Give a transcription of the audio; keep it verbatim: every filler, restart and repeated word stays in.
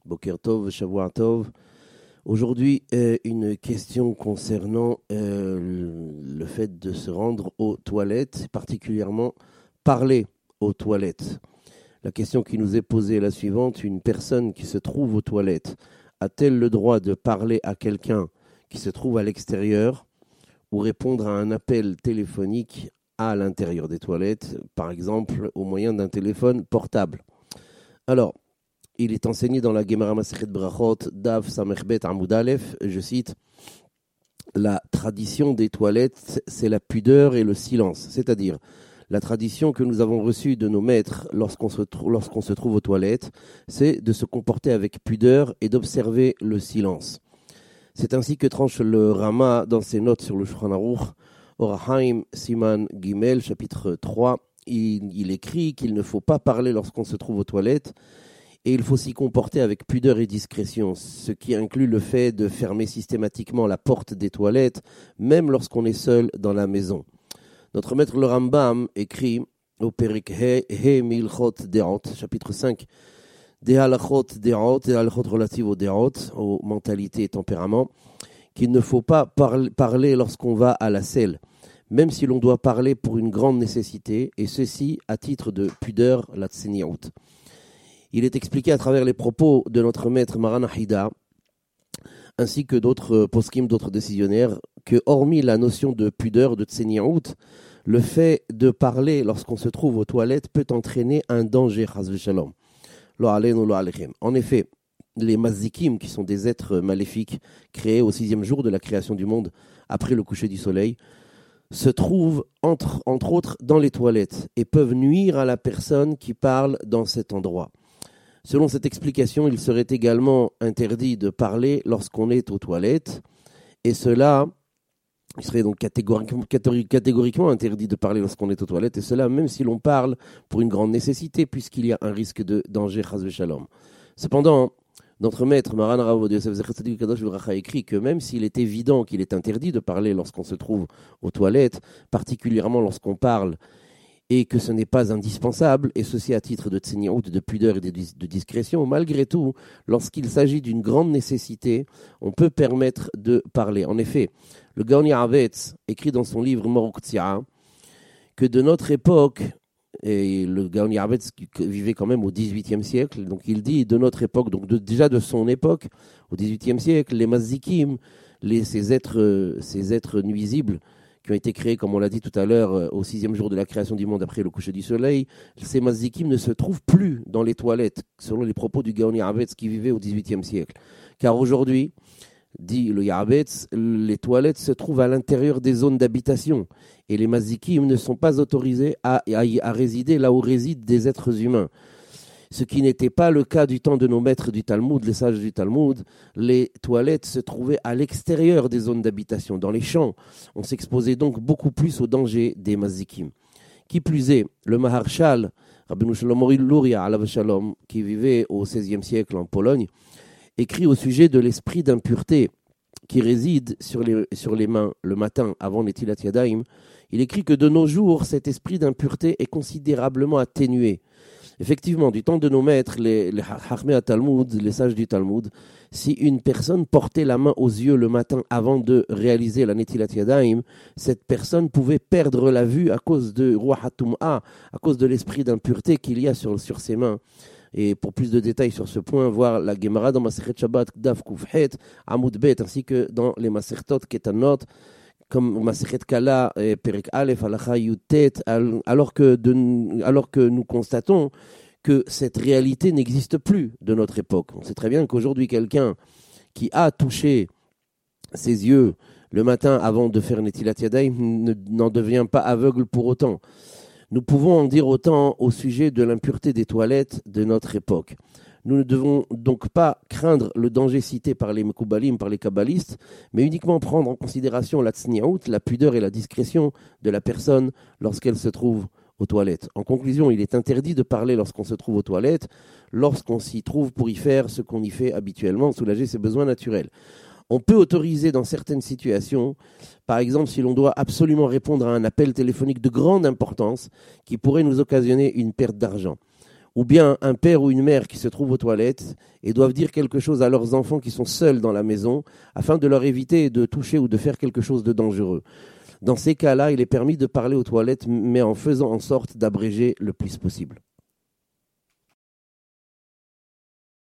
Boker Tov, Shavua Tov. Aujourd'hui, euh, une question concernant euh, le fait de se rendre aux toilettes, particulièrement parler aux toilettes. La question qui nous est posée est la suivante. Une personne qui se trouve aux toilettes a-t-elle le droit de parler à quelqu'un qui se trouve à l'extérieur ou répondre à un appel téléphonique à l'intérieur des toilettes, par exemple au moyen d'un téléphone portable? Alors, il est enseigné dans la Gemara Masechet Brachot, Daf Samechbet Amoud Aleph, je cite, la tradition des toilettes, c'est la pudeur et le silence, c'est-à-dire la tradition que nous avons reçue de nos maîtres lorsqu'on se, trou- lorsqu'on se trouve aux toilettes, c'est de se comporter avec pudeur et d'observer le silence. C'est ainsi que tranche le Rama dans ses notes sur le Shulchan Aruch, Orahaim Siman Gimel, chapitre trois. Il, il écrit qu'il ne faut pas parler lorsqu'on se trouve aux toilettes et il faut s'y comporter avec pudeur et discrétion, ce qui inclut le fait de fermer systématiquement la porte des toilettes, même lorsqu'on est seul dans la maison. Notre maître le Rambam écrit au Perik He, He Milchot Deot, chapitre cinq, des halachot deot, des halachot relatives aux deot, aux mentalités et tempéraments, qu'il ne faut pas parler, parler lorsqu'on va à la selle, même si l'on doit parler pour une grande nécessité, et ceci à titre de pudeur, la tseniaout. Il est expliqué à travers les propos de notre maître Maran Ahida, ainsi que d'autres poskim, d'autres décisionnaires, que hormis la notion de pudeur, de tseniaout, le fait de parler lorsqu'on se trouve aux toilettes peut entraîner un danger, chas v'shalom. Lo aleinu, lo alechem. En effet, les mazikim, qui sont des êtres maléfiques créés au sixième jour de la création du monde, après le coucher du soleil, se trouvent entre, entre autres dans les toilettes et peuvent nuire à la personne qui parle dans cet endroit. Selon cette explication, il serait également interdit de parler lorsqu'on est aux toilettes, et cela, il serait donc catégoriquement, catégoriquement interdit de parler lorsqu'on est aux toilettes, et cela même si l'on parle pour une grande nécessité, puisqu'il y a un risque de danger, chas v'shalom. Cependant, notre maître, Maran Rav Ovadia Yosef Zecher Tzadik Kadosh V'Bracha, a écrit que même s'il est évident qu'il est interdit de parler lorsqu'on se trouve aux toilettes, particulièrement lorsqu'on parle, et que ce n'est pas indispensable, et ceci à titre de tseniaout, de pudeur et de, dis- de discrétion, malgré tout, lorsqu'il s'agit d'une grande nécessité, on peut permettre de parler. En effet, le Gaon Yavetz écrit dans son livre Morok Tzia que de notre époque, et le Gaon Yavetz vivait quand même au dix-huitième siècle, donc il dit de notre époque, donc de, déjà de son époque, au dix-huitième siècle, les mazikim, les, ces, êtres, ces êtres nuisibles, qui ont été créés, comme on l'a dit tout à l'heure, au sixième jour de la création du monde après le coucher du soleil, ces mazikim ne se trouvent plus dans les toilettes, selon les propos du Gaon Yavetz qui vivait au dix-huitième siècle. Car aujourd'hui, dit le Yavetz, les toilettes se trouvent à l'intérieur des zones d'habitation et les mazikim ne sont pas autorisés à, à, à résider là où résident des êtres humains. Ce qui n'était pas le cas du temps de nos maîtres du Talmud, les sages du Talmud. Les toilettes se trouvaient à l'extérieur des zones d'habitation, dans les champs. On s'exposait donc beaucoup plus au danger des mazikim. Qui plus est, le Maharshal, Rabbeinu Shlomo Luria, alav shalom, qui vivait au seizième siècle en Pologne, écrit au sujet de l'esprit d'impureté qui réside sur les, sur les mains le matin avant Netilat Yadayim. Il écrit que de nos jours, cet esprit d'impureté est considérablement atténué. Effectivement, du temps de nos maîtres, les, les Hachmei Talmud, les sages du Talmud, si une personne portait la main aux yeux le matin avant de réaliser la Netilat Yadayim, cette personne pouvait perdre la vue à cause de Ruach HaTum'a, à cause de l'esprit d'impureté qu'il y a sur, sur ses mains. Et pour plus de détails sur ce point, voir la Gemara dans Masechet Shabbat, Daf Kufhet, Amud Bet, ainsi que dans les Masertot Ketanot, comme Masechet Kala et Perek Aleph, Halacha Yutet, alors que, de, alors que nous constatons que cette réalité n'existe plus de notre époque. On sait très bien qu'aujourd'hui, quelqu'un qui a touché ses yeux le matin avant de faire Netilat Yadayim n'en devient pas aveugle pour autant. Nous pouvons en dire autant au sujet de l'impureté des toilettes de notre époque. Nous ne devons donc pas craindre le danger cité par les Mekoubalim, par les Kabbalistes, mais uniquement prendre en considération la tsniaout, la pudeur et la discrétion de la personne lorsqu'elle se trouve aux toilettes. En conclusion, il est interdit de parler lorsqu'on se trouve aux toilettes, lorsqu'on s'y trouve pour y faire ce qu'on y fait habituellement, soulager ses besoins naturels. On peut autoriser dans certaines situations, par exemple si l'on doit absolument répondre à un appel téléphonique de grande importance qui pourrait nous occasionner une perte d'argent, ou bien un père ou une mère qui se trouvent aux toilettes et doivent dire quelque chose à leurs enfants qui sont seuls dans la maison afin de leur éviter de toucher ou de faire quelque chose de dangereux. Dans ces cas-là, il est permis de parler aux toilettes, mais en faisant en sorte d'abréger le plus possible.